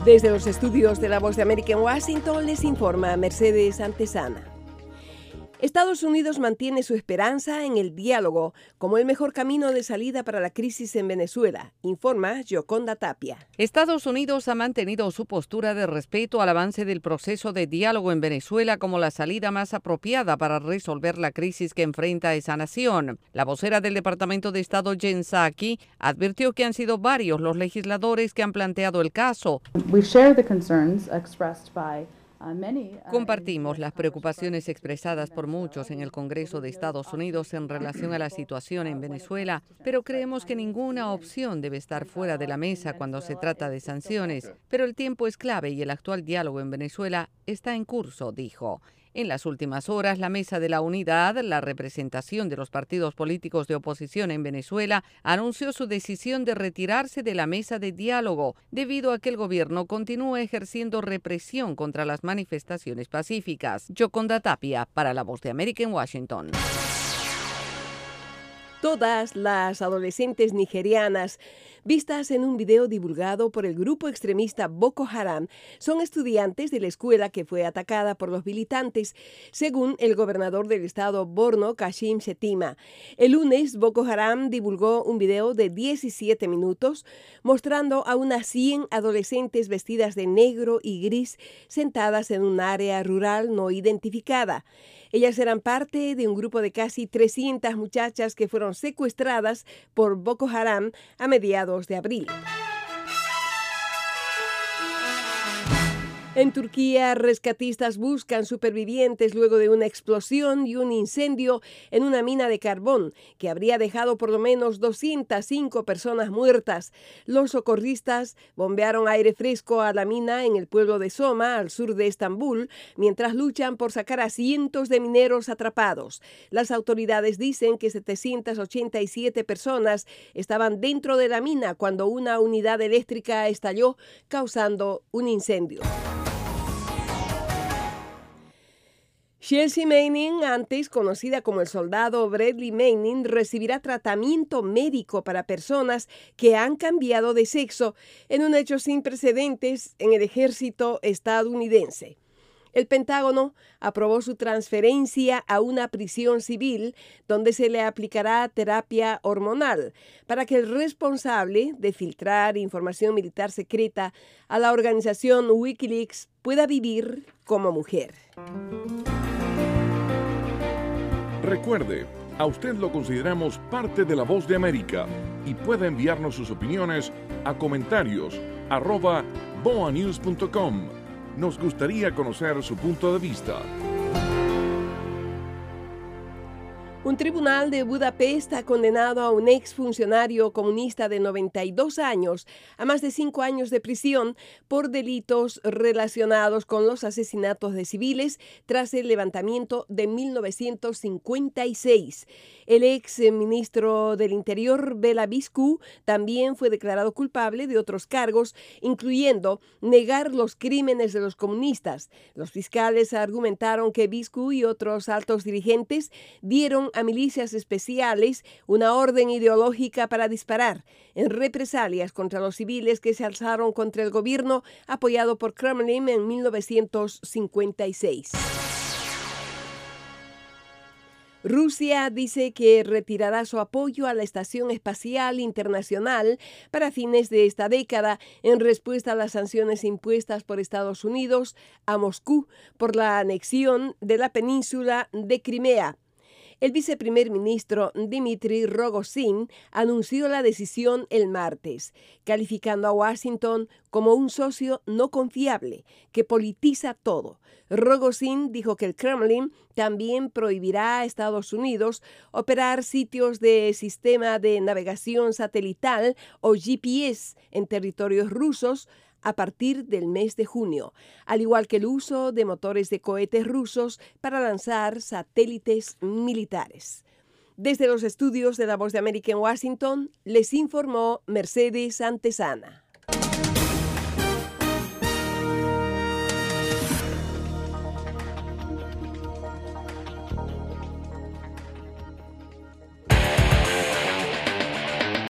Desde los estudios de La Voz de América en Washington les informa Mercedes Antesana. Estados Unidos mantiene su esperanza en el diálogo como el mejor camino de salida para la crisis en Venezuela, informa Yoconda Tapia. Estados Unidos ha mantenido su postura de respeto al avance del proceso de diálogo en Venezuela como la salida más apropiada para resolver la crisis que enfrenta esa nación. La vocera del Departamento de Estado, Jen Psaki, advirtió que han sido varios los legisladores que han planteado el caso. Compartimos las preocupaciones expresadas por muchos en el Congreso de Estados Unidos en relación a la situación en Venezuela, pero creemos que ninguna opción debe estar fuera de la mesa cuando se trata de sanciones. Pero el tiempo es clave y el actual diálogo en Venezuela está en curso, dijo. En las últimas horas, la Mesa de la Unidad, la representación de los partidos políticos de oposición en Venezuela, anunció su decisión de retirarse de la mesa de diálogo debido a que el gobierno continúa ejerciendo represión contra las manifestaciones pacíficas. Yoconda Tapia, para La Voz de América en Washington. Todas las adolescentes nigerianas vistas en un video divulgado por el grupo extremista Boko Haram son estudiantes de la escuela que fue atacada por los militantes, según el gobernador del estado Borno, Kashim Shettima. El lunes, Boko Haram divulgó un video de 17 minutos mostrando a unas 100 adolescentes vestidas de negro y gris sentadas en un área rural no identificada. Ellas eran parte de un grupo de casi 300 muchachas que fueron secuestradas por Boko Haram a mediados de abril. En Turquía, rescatistas buscan supervivientes luego de una explosión y un incendio en una mina de carbón que habría dejado por lo menos 205 personas muertas. Los socorristas bombearon aire fresco a la mina en el pueblo de Soma, al sur de Estambul, mientras luchan por sacar a cientos de mineros atrapados. Las autoridades dicen que 787 personas estaban dentro de la mina cuando una unidad eléctrica estalló, causando un incendio. Chelsea Manning, antes conocida como el soldado Bradley Manning, recibirá tratamiento médico para personas que han cambiado de sexo en un hecho sin precedentes en el ejército estadounidense. El Pentágono aprobó su transferencia a una prisión civil donde se le aplicará terapia hormonal para que el responsable de filtrar información militar secreta a la organización Wikileaks pueda vivir como mujer. Recuerde, a usted lo consideramos parte de La Voz de América y puede enviarnos sus opiniones a comentarios@boanews.com. Nos gustaría conocer su punto de vista. Un tribunal de Budapest ha condenado a un exfuncionario comunista de 92 años a más de 5 años de prisión por delitos relacionados con los asesinatos de civiles tras el levantamiento de 1956. El ex ministro del Interior, Bela Biscu, también fue declarado culpable de otros cargos, incluyendo negar los crímenes de los comunistas. Los fiscales argumentaron que Biscu y otros altos dirigentes dieron a milicias especiales una orden ideológica para disparar en represalias contra los civiles que se alzaron contra el gobierno apoyado por Kremlin en 1956. Rusia dice que retirará su apoyo a la Estación Espacial Internacional para fines de esta década en respuesta a las sanciones impuestas por Estados Unidos a Moscú por la anexión de la península de Crimea. El viceprimer ministro Dmitry Rogozin anunció la decisión el martes, calificando a Washington como un socio no confiable que politiza todo. Rogozin dijo que el Kremlin también prohibirá a Estados Unidos operar sitios de sistema de navegación satelital o GPS en territorios rusos a partir del mes de junio, al igual que el uso de motores de cohetes rusos para lanzar satélites militares. Desde los estudios de La Voz de América en Washington, les informó Mercedes Antesana.